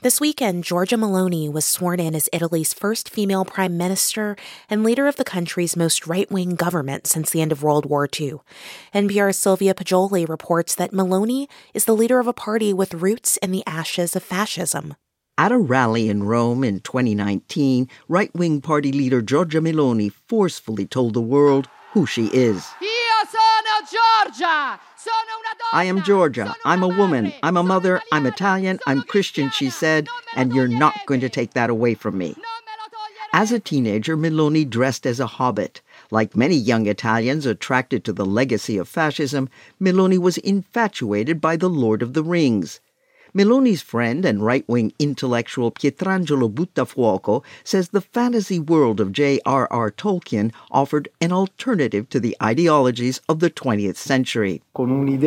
This weekend, Giorgia Meloni was sworn in as Italy's first female prime minister and leader of the country's most right-wing government since the end of World War II. NPR's Sylvia Poggioli reports that Meloni is the leader of a party with roots in the ashes of fascism. At a rally in Rome in 2019, right-wing party leader Giorgia Meloni forcefully told the world who she is. I am Giorgia. I'm a woman. I'm a mother. I'm Italian. I'm Christian, she said, and you're not going to take that away from me. As a teenager, Meloni dressed as a hobbit. Like many young Italians attracted to the legacy of fascism, Meloni was infatuated by the Lord of the Rings. Meloni's friend and right-wing intellectual Pietrangelo Buttafuoco says the fantasy world of J.R.R. Tolkien offered an alternative to the ideologies of the 20th century. In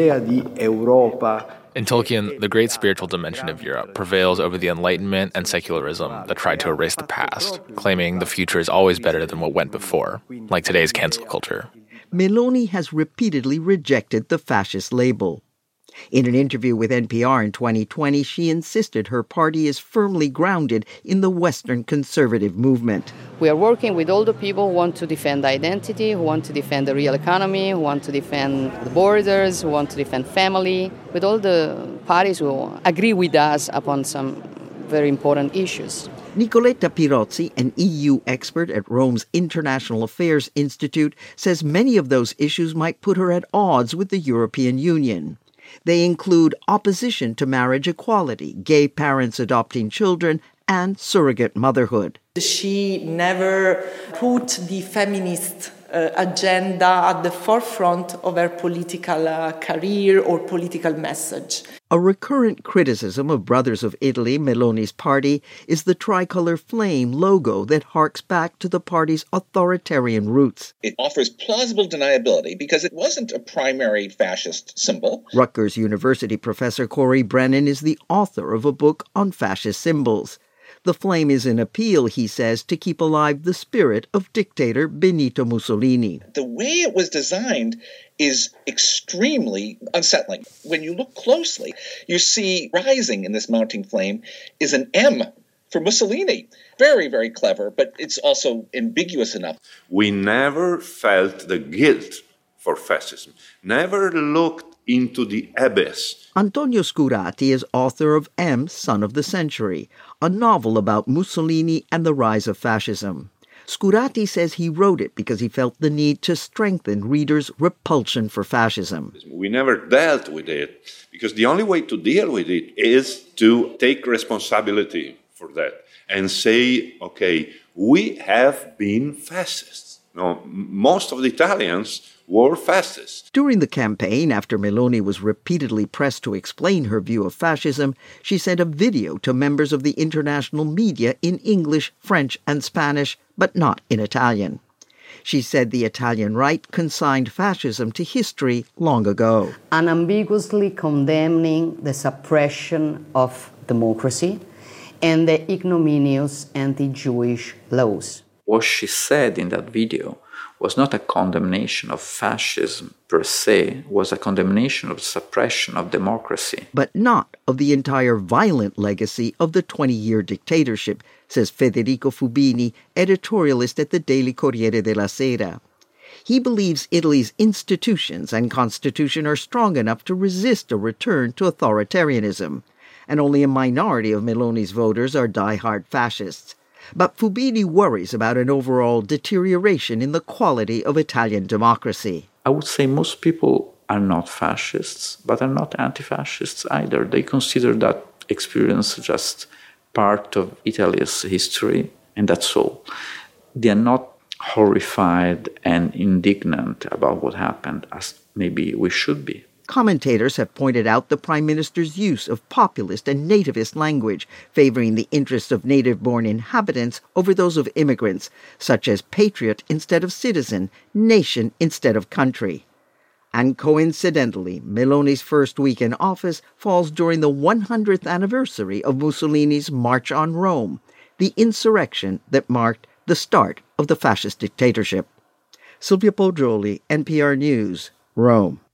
Tolkien, the great spiritual dimension of Europe prevails over the Enlightenment and secularism that tried to erase the past, claiming the future is always better than what went before, like today's cancel culture. Meloni has repeatedly rejected the fascist label. In an interview with NPR in 2020, she insisted her party is firmly grounded in the Western conservative movement. We are working with all the people who want to defend identity, who want to defend the real economy, who want to defend the borders, who want to defend family, with all the parties who agree with us upon some very important issues. Nicoletta Pirozzi, an EU expert at Rome's International Affairs Institute, says many of those issues might put her at odds with the European Union. They include opposition to marriage equality, gay parents adopting children, and surrogate motherhood. She never put the feminist agenda at the forefront of her political career or political message. A recurrent criticism of Brothers of Italy, Meloni's party, is the tricolor flame logo that harks back to the party's authoritarian roots. It offers plausible deniability because it wasn't a primary fascist symbol. Rutgers University professor Corey Brennan is the author of a book on fascist symbols. The flame is an appeal, he says, to keep alive the spirit of dictator Benito Mussolini. The way it was designed is extremely unsettling. When you look closely, you see rising in this mounting flame is an M for Mussolini. Very, very clever, but it's also ambiguous enough. We never felt the guilt for fascism, never looked into the abyss. Antonio Scurati is author of M, Son of the Century, a novel about Mussolini and the rise of fascism. Scurati says he wrote it because he felt the need to strengthen readers' repulsion for fascism. We never dealt with it because the only way to deal with it is to take responsibility for that and say, okay, we have been fascists. No, most of the Italians were fascists. During the campaign, after Meloni was repeatedly pressed to explain her view of fascism, she sent a video to members of the international media in English, French, and Spanish, but not in Italian. She said the Italian right consigned fascism to history long ago. Unambiguously condemning the suppression of democracy and the ignominious anti-Jewish laws. What she said in that video was not a condemnation of fascism per se, was a condemnation of suppression of democracy. But not of the entire violent legacy of the 20-year dictatorship, says Federico Fubini, editorialist at the daily Corriere della Sera. He believes Italy's institutions and constitution are strong enough to resist a return to authoritarianism, and only a minority of Meloni's voters are die-hard fascists. But Fubini worries about an overall deterioration in the quality of Italian democracy. I would say most people are not fascists, but are not anti-fascists either. They consider that experience just part of Italy's history, and that's all. They are not horrified and indignant about what happened, as maybe we should be. Commentators have pointed out the Prime Minister's use of populist and nativist language, favoring the interests of native-born inhabitants over those of immigrants, such as patriot instead of citizen, nation instead of country. And coincidentally, Meloni's first week in office falls during the 100th anniversary of Mussolini's March on Rome, the insurrection that marked the start of the fascist dictatorship. Sylvia Poggioli, NPR News, Rome.